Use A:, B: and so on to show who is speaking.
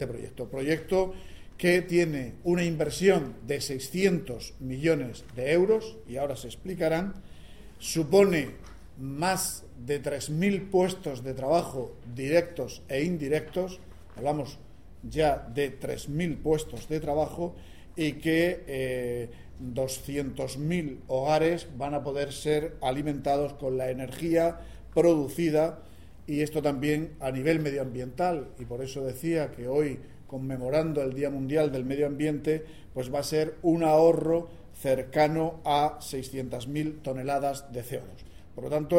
A: Proyecto que tiene una inversión de 600 millones de euros, y ahora se explicarán, supone más de 3.000 puestos de trabajo directos e indirectos, hablamos ya de 3.000 puestos de trabajo, y que 200.000 hogares van a poder ser alimentados con la energía producida, y esto también a nivel medioambiental, y por eso decía que hoy, conmemorando el Día Mundial del Medio Ambiente, pues va a ser un ahorro cercano a 600.000 toneladas de CO2. Por lo tanto,